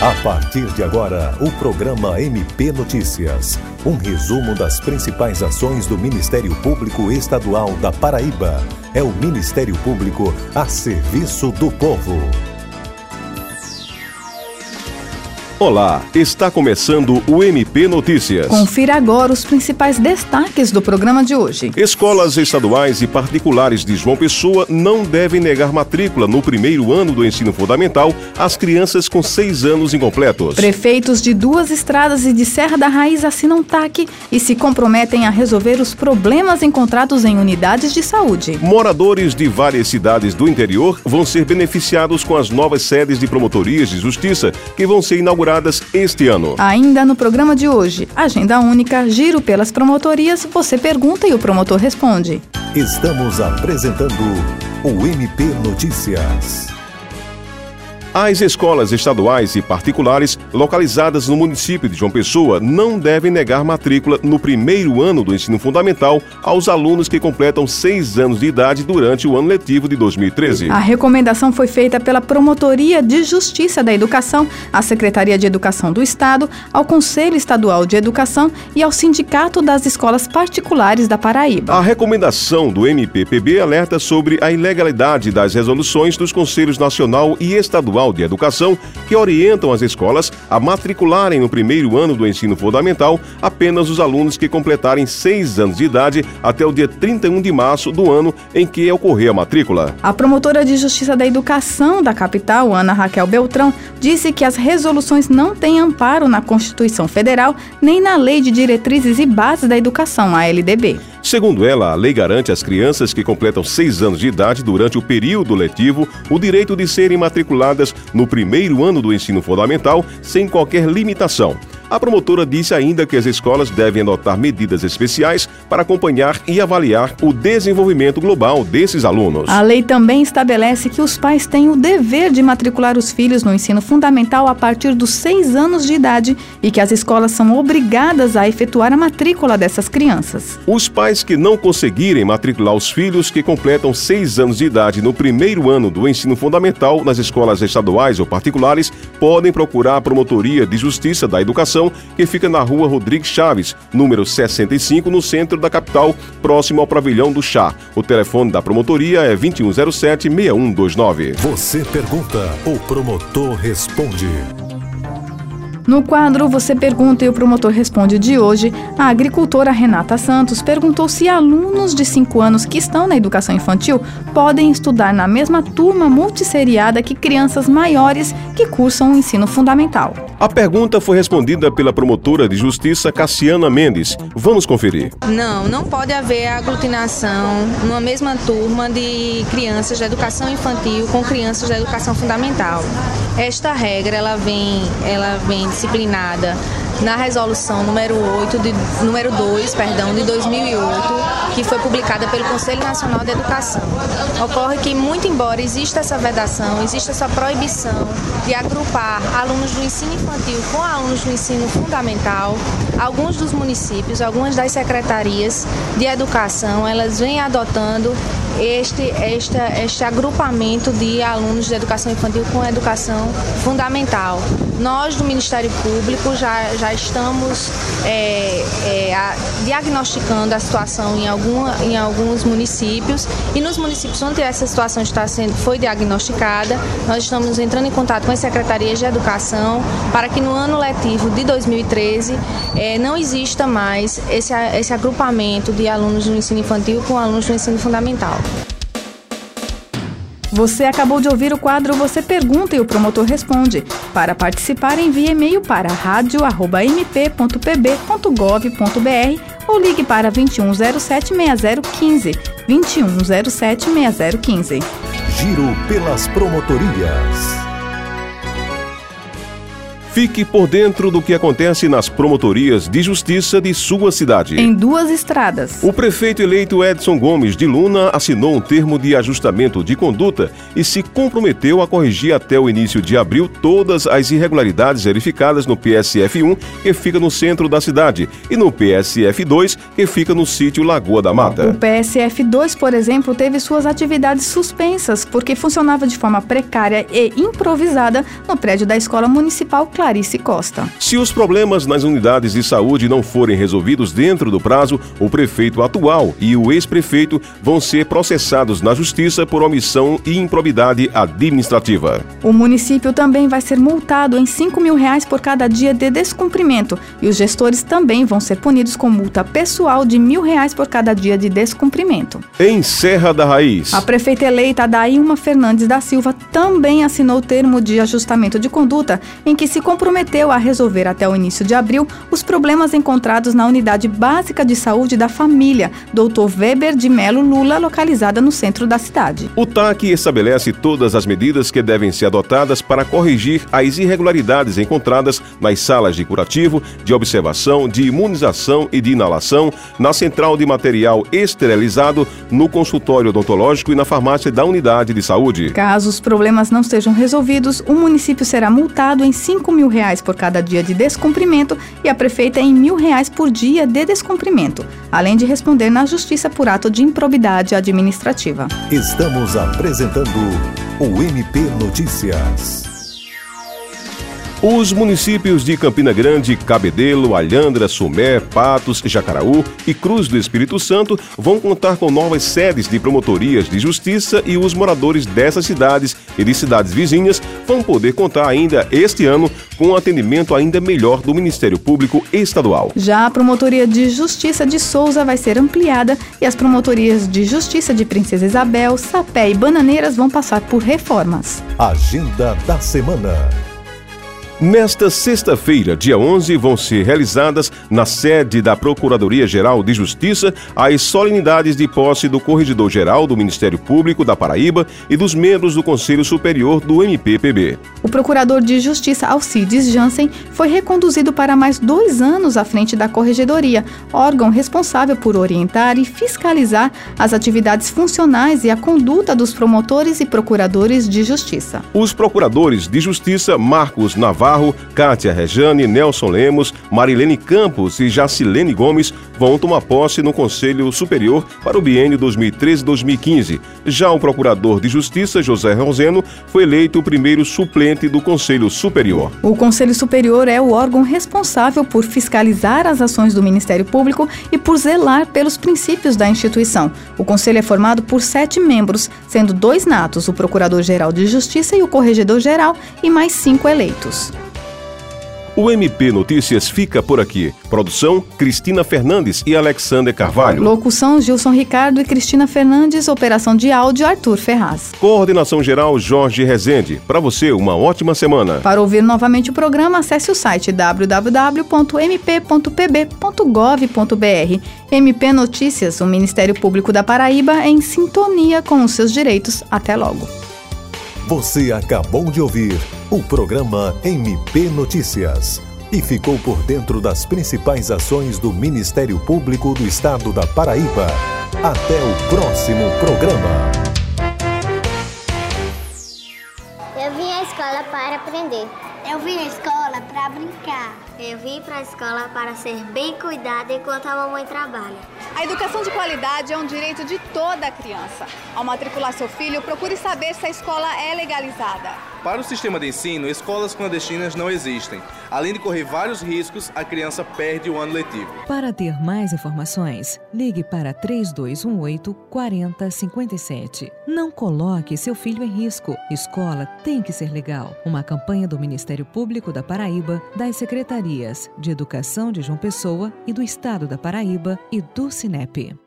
A partir de agora, o programa MP Notícias. Um resumo das principais ações do Ministério Público Estadual da Paraíba. É o Ministério Público a serviço do povo. Olá, está começando o MP Notícias. Confira agora os principais destaques do programa de hoje. Escolas estaduais e particulares de João Pessoa não devem negar matrícula no primeiro ano do ensino fundamental às crianças com 6 anos incompletos. Prefeitos de Duas Estradas e de Serra da Raiz assinam TAC e se comprometem a resolver os problemas encontrados em unidades de saúde. Moradores de várias cidades do interior vão ser beneficiados com as novas sedes de promotorias de justiça que vão ser inauguradas este ano. Ainda no programa de hoje, Agenda Única, Giro pelas Promotorias, você pergunta e o promotor responde. Estamos apresentando o MP Notícias. As escolas estaduais e particulares localizadas no município de João Pessoa não devem negar matrícula no primeiro ano do ensino fundamental aos alunos que completam 6 anos de idade durante o ano letivo de 2013. A recomendação foi feita pela Promotoria de Justiça da Educação, à Secretaria de Educação do Estado, ao Conselho Estadual de Educação e ao Sindicato das Escolas Particulares da Paraíba. A recomendação do MPPB alerta sobre a ilegalidade das resoluções dos Conselhos Nacional e Estadual de Educação que orientam as escolas a matricularem no primeiro ano do ensino fundamental apenas os alunos que completarem 6 anos de idade até o dia 31 de março do ano em que ocorrer a matrícula. A promotora de Justiça da Educação da capital, Ana Raquel Beltrão, disse que as resoluções não têm amparo na Constituição Federal nem na Lei de Diretrizes e Bases da Educação, a LDB. Segundo ela, a lei garante às crianças que completam 6 anos de idade durante o período letivo o direito de serem matriculadas no primeiro ano do ensino fundamental sem qualquer limitação. A promotora disse ainda que as escolas devem adotar medidas especiais para acompanhar e avaliar o desenvolvimento global desses alunos. A lei também estabelece que os pais têm o dever de matricular os filhos no ensino fundamental a partir dos 6 anos de idade e que as escolas são obrigadas a efetuar a matrícula dessas crianças. Os pais que não conseguirem matricular os filhos que completam 6 anos de idade no primeiro ano do ensino fundamental nas escolas estaduais ou particulares podem procurar a Promotoria de Justiça da Educação, que fica na rua Rodrigues Chaves, número 65, no centro da capital, próximo ao Pavilhão do Chá. O telefone da promotoria é 2107-6129. Você pergunta, o promotor responde. No quadro Você Pergunta e o Promotor Responde de hoje, a agricultora Renata Santos perguntou se alunos de 5 anos que estão na educação infantil podem estudar na mesma turma multisseriada que crianças maiores que cursam o ensino fundamental. A pergunta foi respondida pela promotora de justiça Cassiana Mendes. Vamos conferir. Não pode haver aglutinação numa mesma turma de crianças da educação infantil com crianças da educação fundamental. Esta regra ela vem disciplinada na resolução número 2, de 2008, que foi publicada pelo Conselho Nacional de Educação. Ocorre que, muito embora exista essa vedação, exista essa proibição de agrupar alunos do ensino infantil com alunos do ensino fundamental, alguns dos municípios, algumas das secretarias de educação, elas vêm adotando este agrupamento de alunos de educação infantil com educação fundamental. Nós, do Ministério Público, já estamos diagnosticando a situação em alguns municípios, e nos municípios onde essa situação foi diagnosticada, nós estamos entrando em contato com as secretarias de educação para que no ano letivo de 2013 não exista mais esse agrupamento de alunos do ensino infantil com alunos do ensino fundamental. Você acabou de ouvir o quadro Você Pergunta e o Promotor Responde. Para participar, envie e-mail para radio@mp.pb.gov.br ou ligue para 2107-6015. 2107-6015. Giro pelas promotorias. Fique por dentro do que acontece nas promotorias de justiça de sua cidade. Em Duas Estradas. O prefeito eleito Edson Gomes de Luna assinou um termo de ajustamento de conduta e se comprometeu a corrigir até o início de abril todas as irregularidades verificadas no PSF-1, que fica no centro da cidade, e no PSF-2, que fica no sítio Lagoa da Mata. O PSF-2, por exemplo, teve suas atividades suspensas porque funcionava de forma precária e improvisada no prédio da Escola Municipal Clarice Costa. Se os problemas nas unidades de saúde não forem resolvidos dentro do prazo, o prefeito atual e o ex-prefeito vão ser processados na justiça por omissão e improbidade administrativa. O município também vai ser multado em R$5 mil por cada dia de descumprimento e os gestores também vão ser punidos com multa pessoal de R$1.000 por cada dia de descumprimento. Em Serra da Raiz, a prefeita eleita Adailma Fernandes da Silva também assinou o termo de ajustamento de conduta em que se comprometeu a resolver até o início de abril os problemas encontrados na Unidade Básica de Saúde da Família, Dr. Weber de Melo Lula, localizada no centro da cidade. O TAC estabelece todas as medidas que devem ser adotadas para corrigir as irregularidades encontradas nas salas de curativo, de observação, de imunização e de inalação, na central de material esterilizado, no consultório odontológico e na farmácia da unidade de saúde. Caso os problemas não sejam resolvidos, o município será multado em R$5 mil por cada dia de descumprimento e a prefeita em R$1.000 por dia de descumprimento, além de responder na justiça por ato de improbidade administrativa. Estamos apresentando o MP Notícias. Os municípios de Campina Grande, Cabedelo, Alhandra, Sumé, Patos, Jacaraú e Cruz do Espírito Santo vão contar com novas sedes de promotorias de justiça e os moradores dessas cidades e de cidades vizinhas vão poder contar ainda este ano com um atendimento ainda melhor do Ministério Público Estadual. Já a Promotoria de Justiça de Souza vai ser ampliada e as promotorias de justiça de Princesa Isabel, Sapé e Bananeiras vão passar por reformas. Agenda da semana. Nesta sexta-feira, dia 11, vão ser realizadas na sede da Procuradoria-Geral de Justiça as solenidades de posse do Corregedor-Geral do Ministério Público da Paraíba e dos membros do Conselho Superior do MPPB. O Procurador de Justiça Alcides Jansen foi reconduzido para mais 2 anos à frente da Corregedoria, órgão responsável por orientar e fiscalizar as atividades funcionais e a conduta dos promotores e procuradores de justiça. Os procuradores de justiça Marcos Navarro, Kátia Rejane, Nelson Lemos, Marilene Campos e Jacilene Gomes vão tomar posse no Conselho Superior para o biênio 2013-2015. Já o Procurador de Justiça, José Roseno, foi eleito o primeiro suplente do Conselho Superior. O Conselho Superior é o órgão responsável por fiscalizar as ações do Ministério Público e por zelar pelos princípios da instituição. O Conselho é formado por 7 membros, sendo 2 natos, o Procurador-Geral de Justiça e o Corregedor-Geral, e mais 5 eleitos. O MP Notícias fica por aqui. Produção, Cristina Fernandes e Alexander Carvalho. Locução, Gilson Ricardo e Cristina Fernandes. Operação de áudio, Arthur Ferraz. Coordenação geral, Jorge Rezende. Para você, uma ótima semana. Para ouvir novamente o programa, acesse o site www.mp.pb.gov.br. MP Notícias, o Ministério Público da Paraíba em sintonia com os seus direitos. Até logo. Você acabou de ouvir o programa MP Notícias e ficou por dentro das principais ações do Ministério Público do Estado da Paraíba. Até o próximo programa. Eu vim à escola para aprender. Eu vim à escola para brincar. Eu vim para a escola para ser bem cuidada enquanto a mamãe trabalha. A educação de qualidade é um direito de toda criança. Ao matricular seu filho, procure saber se a escola é legalizada. Para o sistema de ensino, escolas clandestinas não existem. Além de correr vários riscos, a criança perde o ano letivo. Para ter mais informações, ligue para 3218-4057. Não coloque seu filho em risco. Escola tem que ser legal. Uma campanha do Ministério Público da Paraíba, das Secretarias de Educação de João Pessoa e do Estado da Paraíba e do Cinep.